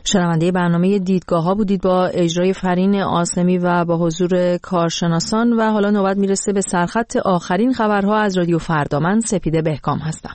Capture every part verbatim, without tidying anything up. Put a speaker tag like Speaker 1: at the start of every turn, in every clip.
Speaker 1: شنونده برنامه دیدگاه ها بودید با اجرای فرین عاصمی و با حضور کارشناسان و حالا نوبت میرسه به سرخط آخرین خبرها از رادیو فردا. من سپیده بهکام هستم.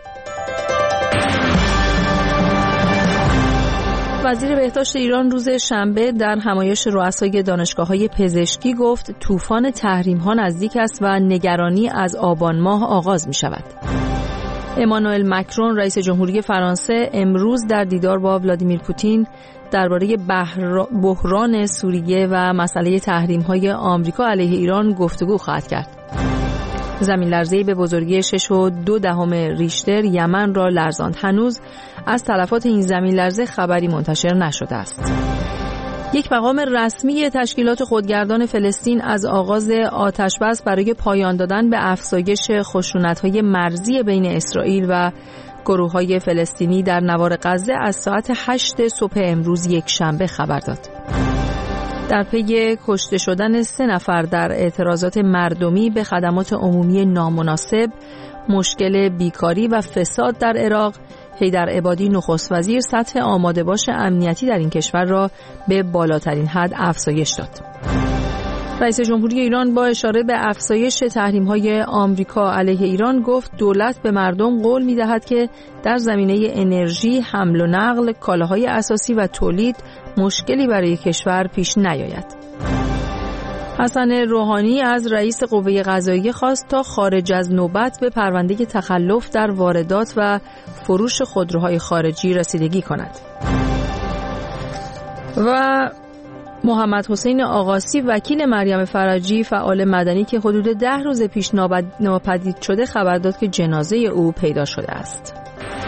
Speaker 1: وزیر بهداشت ایران روز شنبه در همایش رؤسای دانشگاه‌های پزشکی گفت طوفان تحریم‌ها نزدیک است و نگرانی از آبان ماه آغاز می‌شود. امانوئل مکرون رئیس جمهوری فرانسه امروز در دیدار با ولادیمیر پوتین درباره بحران سوریه و مسئله تحریم‌های آمریکا علیه ایران گفتگو خواهد کرد. زمین لرزه‌ای به بزرگی شش و دو دهم ریشتر یمن را لرزاند. هنوز از تلفات این زمین لرزه خبری منتشر نشده است. یک مقام رسمی تشکیلات خودگردان فلسطین از آغاز آتش‌بس برای پایان دادن به افزایش خشونت‌های مرزی بین اسرائیل و گروه‌های فلسطینی در نوار غزه از ساعت هشت صبح امروز یک شنبه خبر داد. در پی کشته شدن سه نفر در اعتراضات مردمی به خدمات عمومی نامناسب، مشکل بیکاری و فساد در عراق، حیدر عبادی نخست وزیر سطح آماده باش امنیتی در این کشور را به بالاترین حد افزایش داد. رئیس جمهوری ایران با اشاره به افزایش تحریم‌های آمریکا علیه ایران گفت دولت به مردم قول می‌دهد که در زمینه انرژی، حمل و نقل، کالاهای اساسی و تولید مشکلی برای کشور پیش نیاید. حسن روحانی از رئیس قوه قضاییه خواست تا خارج از نوبت به پرونده تخلف در واردات و فروش خودروهای خارجی رسیدگی کند. و محمد حسین آقاسی وکیل مریم فرجی فعال مدنی که حدود ده روز پیش ناپدید شده خبر داد که جنازه او پیدا شده است.